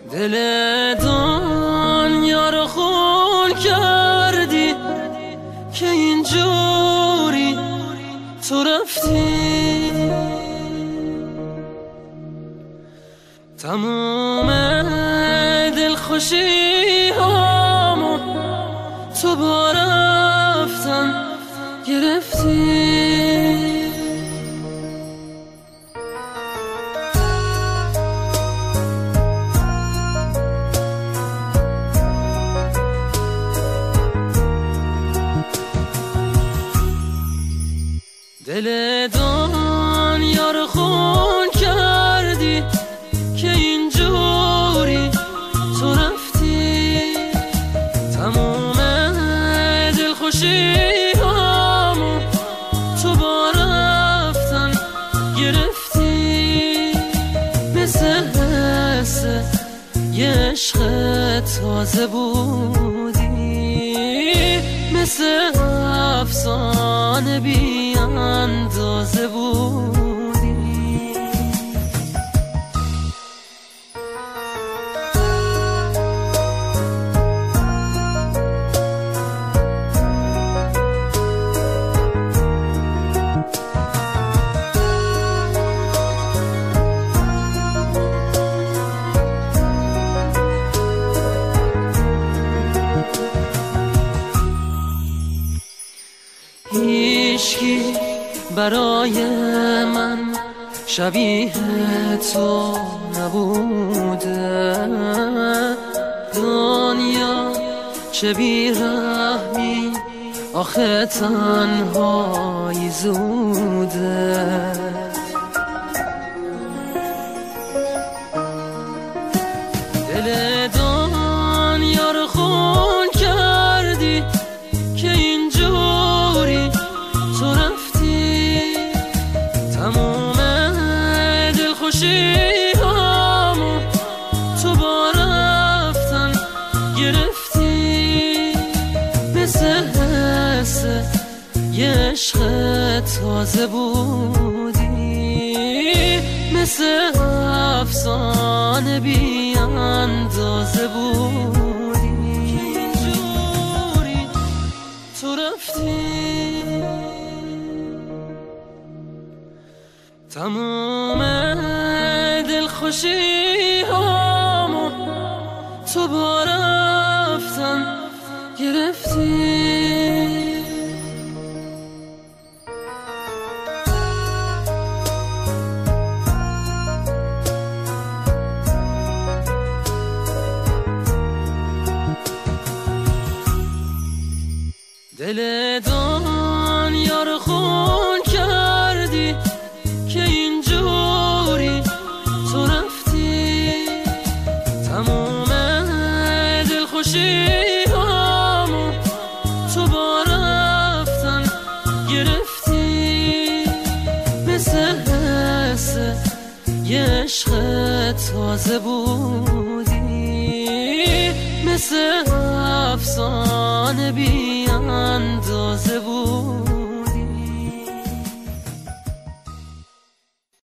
دل دنیا رو خون کردی که اینجوری تو رفتی. تموم دلخوشی هامو تو با رفتن گرفتی. دل دنیا رو خون کردی که اینجوری تو رفتی. تموم دلخوشی هامو تو با رفتن گرفتی. مثل یه عشق تازه بودی، مثل افسانه بی اندازه بودی. هیچکی برای من شبیه تو نبوده. دنیا چه بی‌رحمی، آخه تنهایی زوده. دل دنیا رو خون کردی که اینجوری تو رفتی. تموم دلخوشی هامو تو با رفتن گرفتی. مثل یه عشق تازه بودی، مثل افسانه بی اندازه بودی. اینجوری تو رفتی. تموم دلخوشی هامو تو با رفتن گرفتی. دل دنیا رو خون کردی که اینجوری تو رفتی. تموم دلخوشی هامو تو با رفتن گرفتی. مثل یه عشق تازه بودی، مثل افسانه بی اندازه بود.